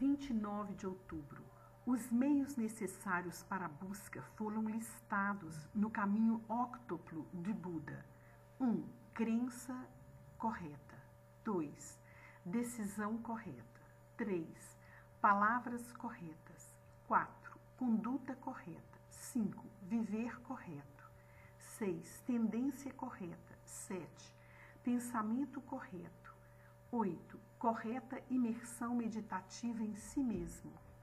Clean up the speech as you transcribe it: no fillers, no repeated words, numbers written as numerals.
29 de outubro. Os meios necessários para a busca foram listados no caminho óctuplo de Buda. 1. Crença correta. 2. Decisão correta. 3. Palavras corretas. 4. Conduta correta. 5. Viver correto. 6. Tendência correta. 7. Pensamento correto. 8. Correta imersão meditativa em si mesmo.